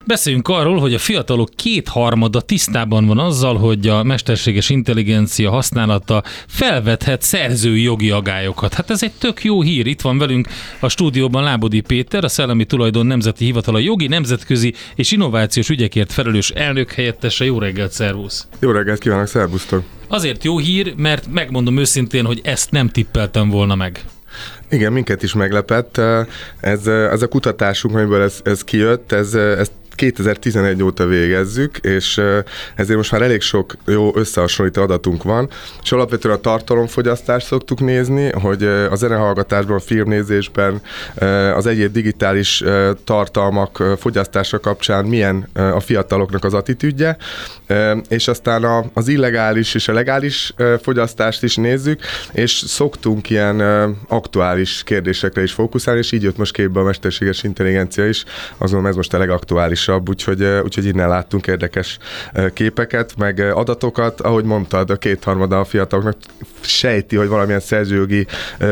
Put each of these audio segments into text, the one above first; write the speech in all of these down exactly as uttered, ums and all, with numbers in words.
Beszéljünk arról, hogy a fiatalok kétharmada tisztában van azzal, hogy a mesterséges intelligencia használata felvethet szerzői jogi agályokat. Hát ez egy tök jó hír. Itt van velünk a stúdióban Lábodi Péter, a Szellemi Tulajdon Nemzeti Hivatala jogi, nemzetközi és innovációs ügyekért felelős elnök helyettese. Jó reggelt, szervusz! Jó reggelt kívánok, szervusztok! Azért jó hír, mert megmondom őszintén, hogy ezt nem tippeltem volna meg. Igen, minket is meglepett. Ez, ez a kutatásunk, amiből ez, ez kijött, ez, ez kétezer-tizenegy óta végezzük, és ezért most már elég sok jó összehasonlító adatunk van, és alapvetően a tartalomfogyasztást szoktuk nézni, hogy a zenehallgatásban, a filmnézésben, az egyéb digitális tartalmak fogyasztása kapcsán milyen a fiataloknak az attitűdje, és aztán az illegális és a legális fogyasztást is nézzük, és szoktunk ilyen aktuális kérdésekre is fókuszálni, és így jött most képbe a mesterséges intelligencia is, azon ez most a legaktuálisabb. Úgyhogy, úgyhogy innen láttunk érdekes képeket, meg adatokat. Ahogy mondtad, a kétharmada a fiataloknak sejti, hogy valamilyen szerzőjogi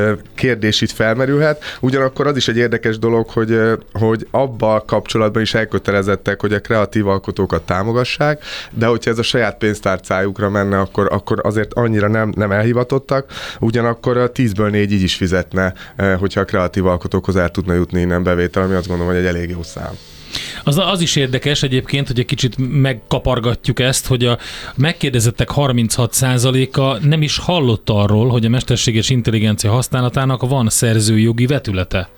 kérdés itt felmerülhet. Ugyanakkor az is egy érdekes dolog, hogy, hogy abban kapcsolatban is elkötelezettek, hogy a kreatív alkotókat támogassák, de hogyha ez a saját pénztárcájukra menne, akkor, akkor azért annyira nem, nem elhivatottak. Ugyanakkor a tízből négy így is fizetne, hogyha a kreatív alkotókhoz el tudna jutni innen bevétel, ami azt gondolom, hogy egy elég jó szám. Az, az is érdekes egyébként, hogy egy kicsit megkapargatjuk ezt, hogy a megkérdezettek harminchat százaléka nem is hallott arról, hogy a mesterséges intelligencia használatának van szerzői jogi vetülete.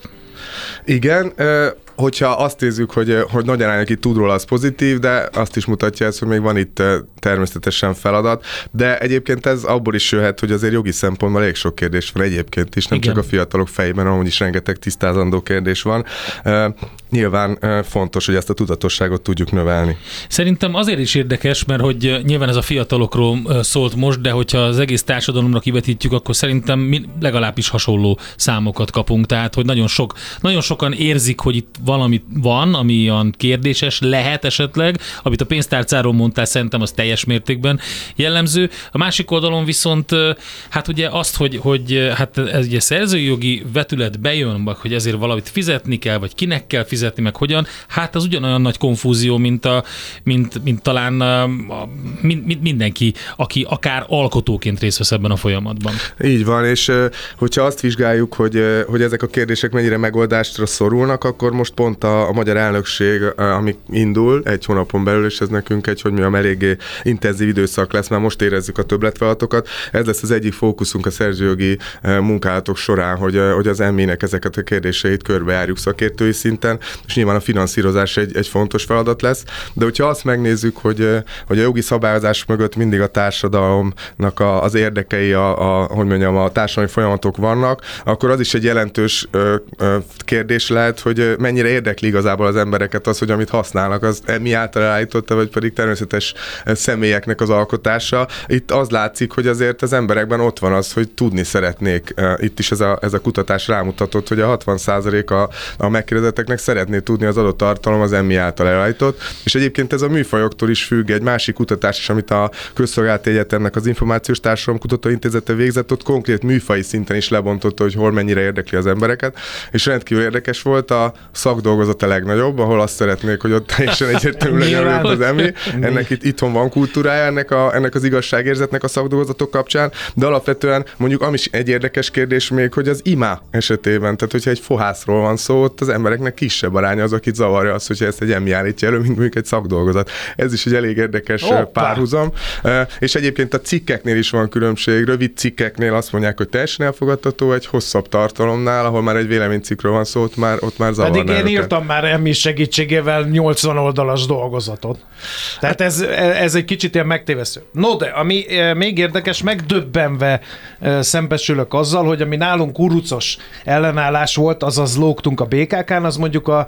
Igen, hogyha azt nézzük, hogy, hogy nagy arányok itt tud róla, az pozitív, de azt is mutatja ez, hogy még van itt természetesen feladat, de egyébként ez abból is jöhet, hogy azért jogi szempontból elég sok kérdés van egyébként is, nem Igen. csak a fiatalok fejében, amúgy is rengeteg tisztázandó kérdés van. Uh, nyilván uh, fontos, hogy ezt a tudatosságot tudjuk növelni. Szerintem azért is érdekes, mert hogy nyilván ez a fiatalokról szólt most, de hogyha az egész társadalomra kivetítjük, akkor szerintem mi legalábbis hasonló számokat kapunk, tehát hogy nagyon, sok, nagyon sokan érzik, hogy itt valami van, ami olyan kérdéses lehet esetleg, amit a pénztárcáról mondtál, szerintem az teljes mértékben jellemző. A másik oldalon viszont, hát ugye azt, hogy, hogy hát ez ugye szerzői jogi vetület bejön, hogy ezért valamit fizetni kell, vagy kinek kell fizetni, meg hogyan, hát az ugyanolyan nagy konfúzió, mint, a, mint, mint talán a, a, mind, mindenki, aki akár alkotóként részt vesz ebben a folyamatban. Így van, és hogyha azt vizsgáljuk, hogy, hogy ezek a kérdések mennyire megoldásra szorulnak, akkor most pont a, a magyar elnökség, ami indul egy hónapon belül, és ez nekünk egy, hogy mi a eléggé intenzív időszak lesz, már most érezzük a többletfeladatokat. Ez lesz az egyik fókuszunk a szerzőjogi munkálatok során, hogy, hogy az em i-nek ezeket a kérdéseit körbejárjuk szakértői szinten, és nyilván a finanszírozás egy, egy fontos feladat lesz. De hogyha azt megnézzük, hogy, hogy a jogi szabályozás mögött mindig a társadalomnak a, az érdekei, a, a, hogy mondjam, a társadalmi folyamatok vannak, akkor az is egy jelentős ö, ö, kérdés lehet, hogy mennyire érdekli igazából az embereket az, hogy amit használnak, az mi által állította, vagy pedig természetes személyeknek az alkotása. Itt az látszik, hogy azért az emberekben ott van az, hogy tudni szeretnék. Itt is ez a, ez a kutatás rámutatott, hogy a hatvan százalék a, a megkérdezetteknek szeretné tudni az adott tartalom az em i által elállított, és egyébként ez a műfajoktól is függ. Egy másik kutatás is, amit a Közszolgálati Egyetemnek az Információs Társadalom Kutatóintézete végzett, ott konkrét műfaji szinten is lebontotta, hogy hol mennyire érdekli az embereket, és rendkívül érdekes volt, a szakdolgozat a legnagyobb, ahol azt szeretnék, hogy ott teljesen egyértelműen legyen az em i. Ennek itt, itthon van kultúrája, ennek, a, ennek az igazságérzetnek a szakdolgozatok kapcsán, de alapvetően mondjuk ami is egy érdekes kérdés még, hogy az imá esetében, tehát hogyha egy fohászról van szó, ott az embereknek kisebb aránya az, akit zavarja az, hogyha ezt egy em i állítja elő, mint mondjuk egy szakdolgozat. Ez is egy elég érdekes Hoppa. párhuzam. És egyébként a cikkeknél is van különbség. Rövid cikkeknél azt mondják, hogy teljesen elfogadható, egy hosszabb tartalomnál, ahol már egy véleménycikkről van szó, ott már, ott már zavarná. Pedig én őket. írtam már em i segítségével nyolcvan oldalas dolgozatot. Tehát ez, ez egy kicsit ilyen megtévesztő. No, de ami még érdekes, megdöbbenve szembesülök azzal, hogy ami nálunk kurucos ellenállás volt, azaz lógtunk a bé ká kán, az mondjuk a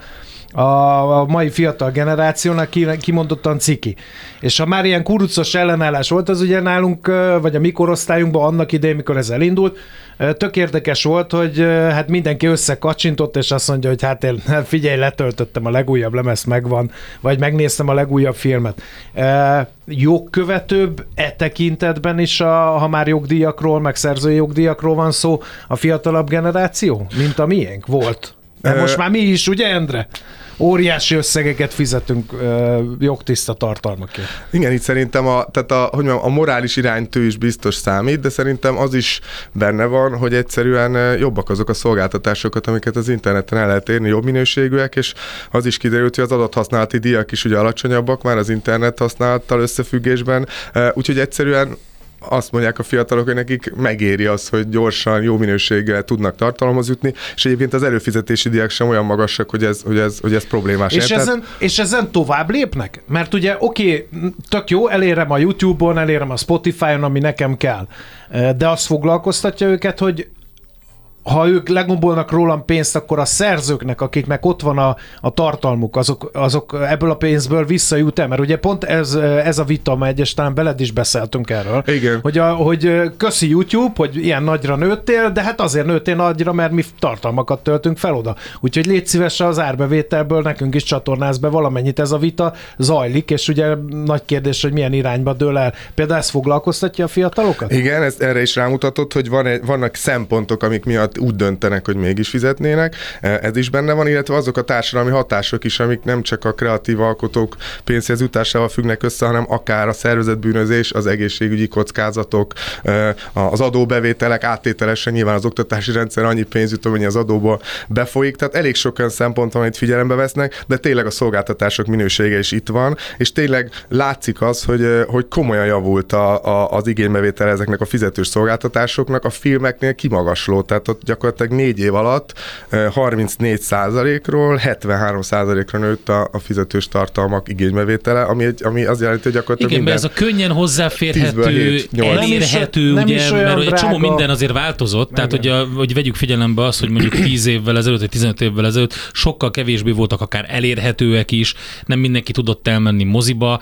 a mai fiatal generációnak kimondottan ciki. És ha már ilyen kurucos ellenállás volt, az ugye nálunk, vagy a mi korosztályunkban annak idején, mikor ez elindult, tök érdekes volt, hogy hát mindenki összekacsintott, és azt mondja, hogy hát én figyelj, letöltöttem a legújabb lemezt, megvan, vagy megnéztem a legújabb filmet. Jogkövetőbb e tekintetben is, a, ha már jogdíjakról, meg szerzői jogdíjakról van szó, a fiatalabb generáció, mint a miénk volt? De most már mi is, ugye, Endre? Óriási összegeket fizetünk ö, jogtiszta tartalmakért. Igen, itt szerintem a, tehát a, hogy mondjam, a morális iránytű is biztos számít, de szerintem az is benne van, hogy egyszerűen jobbak azok a szolgáltatásokat, amiket az interneten el lehet érni, jobb minőségűek, és az is kiderült, hogy az adathasználati díjak is ugye alacsonyabbak már az internet használattal összefüggésben, úgyhogy egyszerűen azt mondják a fiatalok, hogy nekik megéri az, hogy gyorsan, jó minőséggel tudnak tartalomhoz jutni, és egyébként az előfizetési díjak sem olyan magasak, hogy ez, hogy ez, hogy ez problémás. És ezen, és ezen tovább lépnek? Mert ugye oké, okay, tök jó, elérem a YouTube-on, elérem a Spotify-on, ami nekem kell, de azt foglalkoztatja őket, hogy ha ők legombolnak rólam pénzt, akkor a szerzőknek, akiknek ott van a, a tartalmuk, azok, azok ebből a pénzből visszajut-e? Mert ugye pont ez, ez a vita, mert egyes talán veled is beszéltünk erről, igen. Hogy, a, hogy köszi YouTube, hogy ilyen nagyra nőttél, de hát azért nőttél nagyra, mert mi tartalmakat töltünk fel oda. Úgyhogy légy szíves az árbevételből nekünk is csatornáz be valamennyit, ez a vita zajlik, és ugye nagy kérdés, hogy milyen irányba dől el. Például ez foglalkoztatja a fiatalokat? Igen, ez erre is rámutatott, hogy van egy, vannak szempontok, amik miatt úgy döntenek, hogy mégis fizetnének. Ez is benne van, illetve azok a társadalmi hatások is, amik nem csak a kreatív alkotók pénzhez jutásával függnek össze, hanem akár a szervezetbűnözés, az egészségügyi kockázatok, az adóbevételek áttételesen, nyilván az oktatási rendszer annyi pénz jut, amennyi az adóból befolyik, tehát elég sok olyan szempont van, amit figyelembe vesznek, de tényleg a szolgáltatások minősége is itt van, és tényleg látszik az, hogy, hogy komolyan javult a, a, az igénybevétel ezeknek a fizetős szolgáltatásoknak, a filmeknél kimagasló, tehát ott gyakorlatilag négy év alatt harmincnégy százalékról hetvenhárom százalékra nőtt a, a fizetős tartalmak igénybevétele, ami, egy, ami azt jelenti, hogy gyakorlatilag igen, minden... mert ez a könnyen hozzáférhető, elérhető, nem ugye, is mert drága. Egy csomó minden azért változott, igen. Tehát hogy, a, hogy vegyük figyelembe azt, hogy mondjuk tíz évvel ezelőtt, vagy tizenöt évvel ezelőtt sokkal kevésbé voltak akár elérhetőek is, nem mindenki tudott elmenni moziba,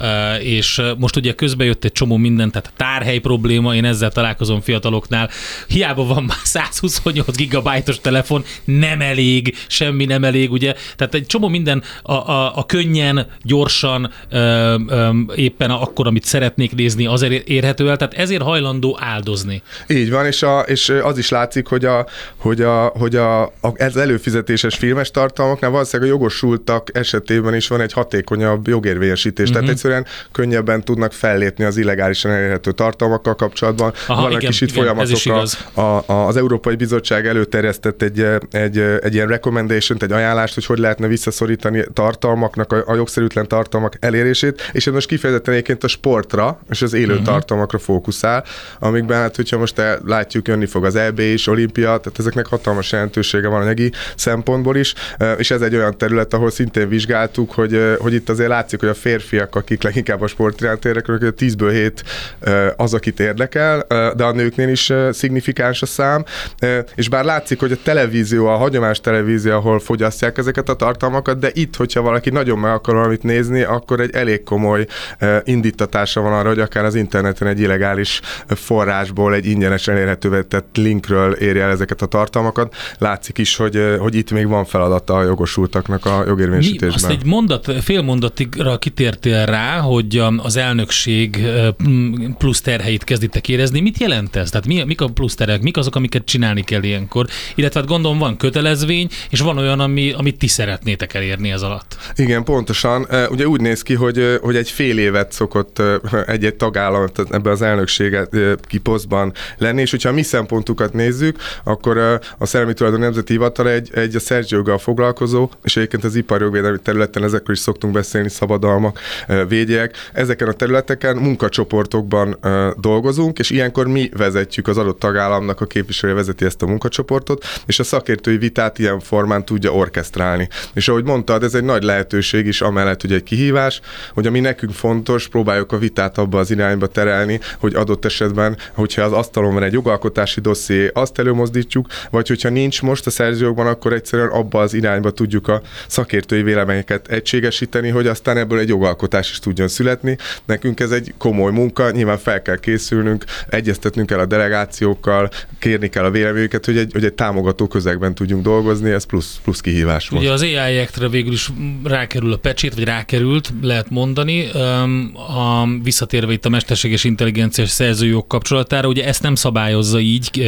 és most ugye közben jött egy csomó minden, tehát a tárhely probléma, én ezzel találkozom fiataloknál, hiába van már százhuszonnyolc gigabájtos telefon, nem elég, semmi nem elég, ugye? Tehát egy csomó minden a, a, a könnyen, gyorsan, ö, ö, éppen akkor, amit szeretnék nézni, azért érhető el, tehát ezért hajlandó áldozni. Így van, és, a, és az is látszik, hogy, a, hogy, a, hogy a, a, ez előfizetéses filmes tartalmaknál valószínűleg a jogosultak esetében is van egy hatékonyabb jogérvényesítés, uh-huh. Tehát egyszerűen könnyebben tudnak fellépni az illegálisan elérhető tartalmakkal kapcsolatban. Aha, vannak igen, is itt igen, folyamatok, a, a, az Európai Bizottság előterjesztett egy, egy, egy ilyen recommendation-t, egy ajánlást, hogy hogy lehetne visszaszorítani tartalmaknak, a, a jogszerűtlen tartalmak elérését, és ez most kifejezetten egyébként a sportra és az élő uh-huh. tartalmakra fókuszál, amikben hát, hogyha most látjuk, jönni fog az é bé is, olimpia, tehát ezeknek hatalmas jelentősége van anyagi szempontból is, és ez egy olyan terület, ahol szintén vizsgáltuk, hogy, hogy itt azért látszik, hogy a férfiak, akik leginkább a sport iránt érdekelnek, tízből hét az, akit érdekel, de a nőknél is szignifikáns a szám, és bár látszik, hogy a televízió, a hagyományos televízió, ahol fogyasztják ezeket a tartalmakat, de itt, hogyha valaki nagyon meg akar valamit nézni, akkor egy elég komoly indítatása van arra, hogy akár az interneten egy illegális forrásból, egy ingyenes elérhetővé tett linkről érje el ezeket a tartalmakat. Látszik is, hogy, hogy itt még van feladata a jogosultaknak a jogérvényesítésben. Mi, azt egy mondat, fél mondatigra kitértél rá, hogy az elnökség plusz terheit kezditek érezni. Mit jelent ez? Tehát mi, mik a plusz terhek? Mik azok, amiket csinálni kell ilyenkor? Illetve hát gondolom van kötelezvény, és van olyan, ami, amit ti szeretnétek elérni ez alatt. Igen, pontosan. Ugye úgy néz ki, hogy, hogy egy fél évet szokott egy-egy tagállam ebben az elnökséget kiposztban lenni, és hogyha a mi szempontukat nézzük, akkor a Szellemi Tulajdon Nemzeti Hivatal egy, egy a szerzőjoggal foglalkozó, és egyébként az iparjogvédelmi területen ezekről is szoktunk beszélni, szabadalmak, védjegyek. Ezeken a területeken munkacsoportokban dolgozunk, és ilyenkor mi vezetjük, az adott tagállamnak a képviselője vezeti ezt a munkacsoportot, és a szakértői vitát ilyen formán tudja orkesztrálni. És ahogy mondtad, ez egy nagy lehetőség is, amellett, hogy egy kihívás, hogy ami nekünk fontos, próbáljuk a vitát abba az irányba terelni, hogy adott esetben, hogyha az asztalon van egy jogalkotási dosszié, azt előmozdítjuk, vagy hogyha nincs most a szerzőjogban, akkor egyszerűen abba az irányba tudjuk a szakértői véleményeket egységesíteni, hogy aztán ebből egy jogalkotás is tudjon születni. Nekünk ez egy komoly munka, nyilván fel kell készülnünk, egyeztetnünk kell a delegációkkal, kérni kell a véleményeket, felvéket, hogy egy, hogy egy támogató közegben tudjunk dolgozni, ez plusz, plusz kihívás most. Ugye az á i Act-re végül is rákerül a pecsét, vagy rákerült, lehet mondani, a, visszatérve itt a mesterséges intelligenciás szerzőjog kapcsolatára, ugye ezt nem szabályozza így,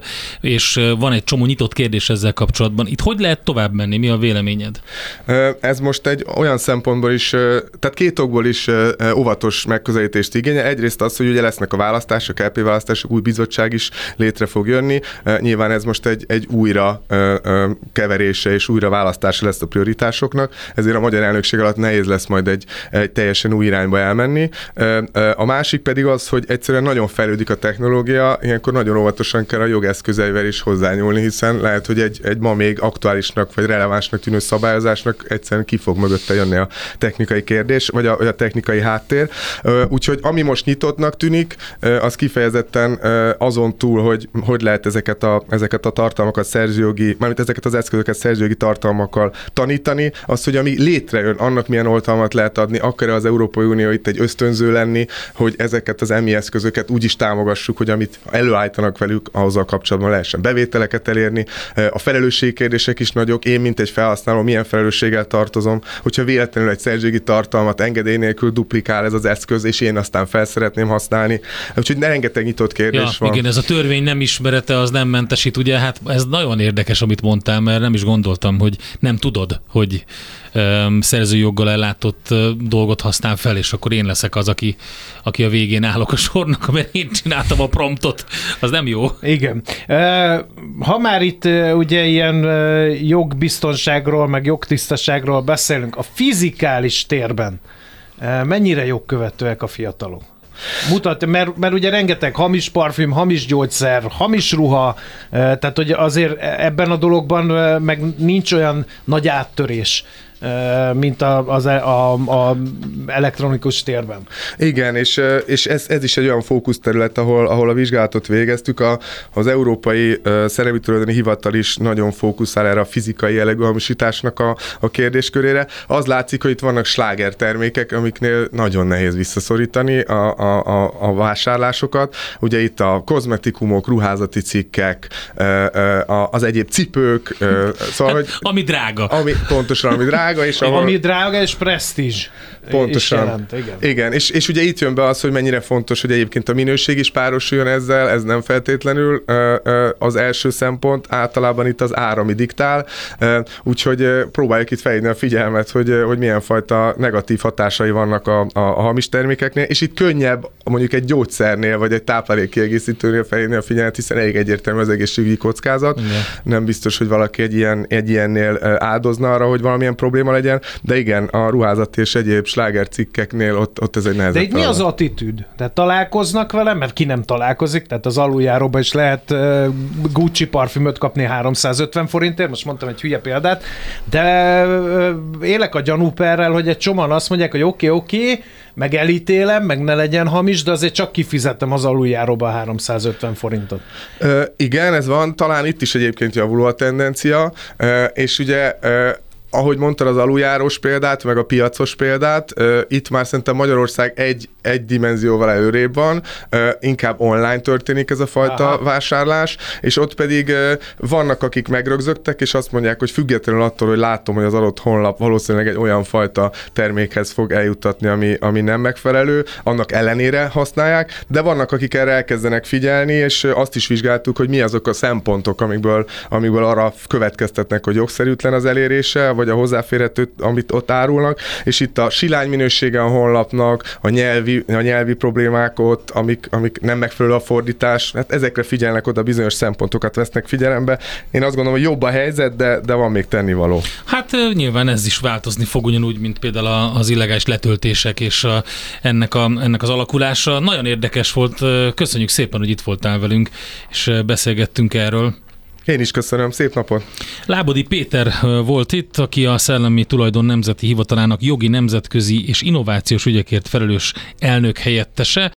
és van egy csomó nyitott kérdés ezzel kapcsolatban. Itt hogy lehet tovább menni? Mi a véleményed? Ez most egy olyan szempontból is, tehát két okból is óvatos megközelítést igényel. Egyrészt az, hogy ugye lesznek a választások, é pé választások, új bizottság is létre fog jönni. Nyilván ez most egy, egy újra keverése és újra választása lesz a prioritásoknak, ezért a magyar elnökség alatt nehéz lesz majd egy, egy teljesen új irányba elmenni. A másik pedig az, hogy egyszerűen nagyon fejlődik a technológia, ilyenkor nagyon óvatosan kell a jogeszközeivel is hozzányúlni, hiszen lehet, hogy egy, egy ma még aktuálisnak vagy relevánsnak tűnő szabályozásnak egyszerűen ki fog mögötte jönni a technikai kérdés, vagy a, vagy a technikai háttér. Úgyhogy ami most nyitottnak tűnik, az kifejezetten azon túl, hogy hogy lehet ezeket a, ezeket a tartalmakat szerzőjogi, mármint ezeket az eszközöket szerzőjogi tartalmakkal tanítani, az, hogy ami létrejön, annak milyen oltalmat lehet adni, akar az Európai Unió itt egy ösztönző lenni, hogy ezeket az emi eszközöket úgy is támogassuk, hogy amit előállítanak velük, ahhoz a kapcsolatban lehessen bevételeket elérni. A felelősségkérdések is nagyok. Én, mint egy felhasználó, milyen felelősséggel tartozom, hogyha véletlenül egy szerzőjogi tartalmat engedély nélkül duplikál ez az eszköz, és én aztán fel szeretném használni. Úgyhogy rengeteg nyitott kérdés ja, van. Igen, ez a törvény nem ismerete, az nem mentesít, ugye, hát ez nagyon érdekes, amit mondtál, mert nem is gondoltam, hogy nem tudod, hogy um, szerzőjoggal ellátott uh, dolgot használ fel, és akkor én leszek az, aki, aki a végén állok a sornak, mert én csináltam a promptot. Az nem jó. Igen. Ha már itt ugye ilyen jogbiztonságról, meg jogtisztaságról beszélünk, a fizikális térben mennyire jogkövetőek a fiatalok? Mutat, mert, mert ugye rengeteg hamis parfüm, hamis gyógyszer, hamis ruha, tehát hogy azért ebben a dologban meg nincs olyan nagy áttörés, mint a, az a, a elektronikus térben. Igen, és, és ez, ez is egy olyan fókuszterület, ahol, ahol a vizsgálatot végeztük. A, az Európai Szellemi Tulajdoni Hivatal is nagyon fókuszál erre a fizikai jellegű hamisításnak a, a kérdéskörére. Az látszik, hogy itt vannak slágertermékek, amiknél nagyon nehéz visszaszorítani a, a, a, a vásárlásokat. Ugye itt a kozmetikumok, ruházati cikkek, az egyéb cipők, szóval, hogy... Ami drága. Ami, pontosan, ami drága. És ahol... Ami drága és presztízs. Pontosan. Jelent, igen. igen. És, és ugye itt jön be az, hogy mennyire fontos, hogy egyébként a minőség is párosuljon ezzel, ez nem feltétlenül ö, ö, az első szempont, általában itt az ára, ami diktál, ö, úgyhogy ö, próbáljuk itt felhívni a figyelmet, hogy, ö, hogy milyen fajta negatív hatásai vannak a, a, a hamis termékeknél, és itt könnyebb mondjuk egy gyógyszernél, vagy egy táplálékkiegészítőnél felhívni a figyelmet, hiszen elég egyértelmű az egészségügyi kockázat. Igen. Nem biztos, hogy valaki egy, ilyen, egy ilyennél áldozna arra, hogy valamilyen probléma legyen, de igen, a ruházati és egyéb slágercikkeknél ott, ott ez egy nehezebb. De itt mi az attitűd? Tehát találkoznak vele, mert ki nem találkozik, tehát az aluljáróban is lehet uh, Gucci parfümöt kapni háromszázötven forintért, most mondtam egy hülye példát, de uh, élek a gyanúperrel, hogy egy csomóan azt mondják, hogy oké, okay, oké, okay, meg elítélem, meg ne legyen hamis, de azért csak kifizettem az aluljáróba háromszázötven forintot. Uh, igen, ez van, talán itt is egyébként javuló a tendencia, uh, és ugye uh, ahogy mondtad az aluljárós példát, meg a piacos példát, uh, itt már szerintem Magyarország egy, egy dimenzióval előrébb van, uh, inkább online történik ez a fajta Aha. vásárlás, és ott pedig uh, vannak, akik megrögzögtek, és azt mondják, hogy függetlenül attól, hogy látom, hogy az adott honlap valószínűleg egy olyan fajta termékhez fog eljuttatni, ami, ami nem megfelelő, annak ellenére használják, de vannak, akik erre elkezdenek figyelni, és azt is vizsgáltuk, hogy mi azok a szempontok, amikből, amikből arra következtetnek, hogy jogszerűtlen az elérése, vagy a hozzáférhető, amit ott árulnak, és itt a silány minősége a honlapnak, a nyelvi, a nyelvi problémák ott, amik, amik nem megfelelő a fordítás, hát ezekre figyelnek oda, bizonyos szempontokat vesznek figyelembe. Én azt gondolom, hogy jobb a helyzet, de, de van még tennivaló. Hát nyilván ez is változni fog, ugyanúgy, mint például az illegális letöltések és a, ennek, a, ennek az alakulása. Nagyon érdekes volt, köszönjük szépen, hogy itt voltál velünk, és beszélgettünk erről. Én is köszönöm, szép napot! Lábodi Péter volt itt, aki a Szellemi Tulajdon Nemzeti Hivatalának jogi, nemzetközi és innovációs ügyekért felelős elnök helyettese.